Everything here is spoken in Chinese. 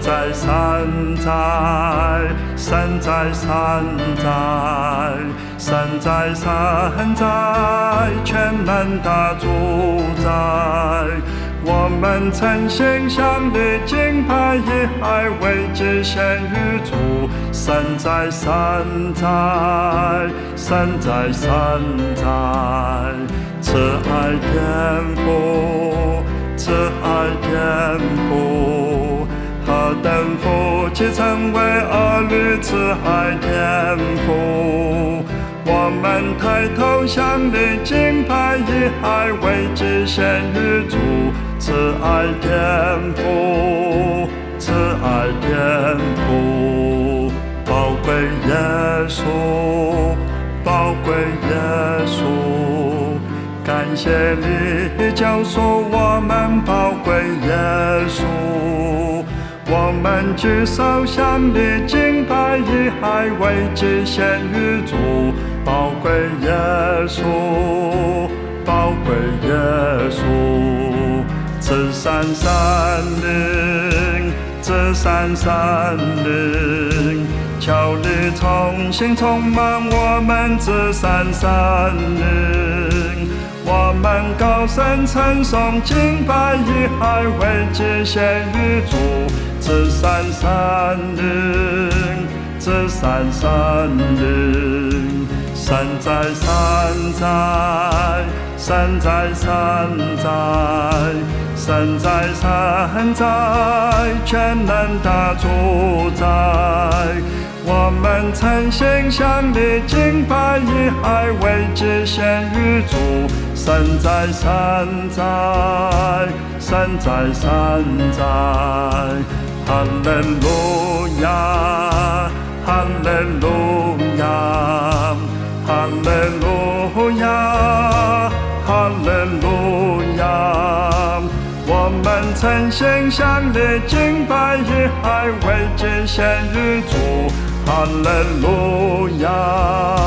在山在，神在山在，神在山在，全能的主宰。我们曾心向你敬拜，以爱为祭献于主。神在山在，神在山在，慈爱天父，慈爱天父，何等福气成为儿女，慈爱天父。我们抬头向你敬拜，以爱为祭献于主。慈爱天父，慈爱天父，宝贵耶稣，宝贵耶稣，感谢你救赎我们，宝贵耶稣。我们举手向你敬拜，以爱为祭献于主。宝贵耶稣，宝贵耶稣，至善山灵，至善山灵，求你重新充满我们至善山灵。我们高声称颂敬拜，以爱为祭献于主。至善山灵，至善山灵，神在山在，神在山在，神在山在，全能的主宰。我们曾心向你敬拜，以爱为祭献于主。神在山在，神在山在，哈利路亚，哈利路亚，哈利路亚，哈利路亚。我们曾心向你敬拜，以爱为祭献于主。哈利路亚。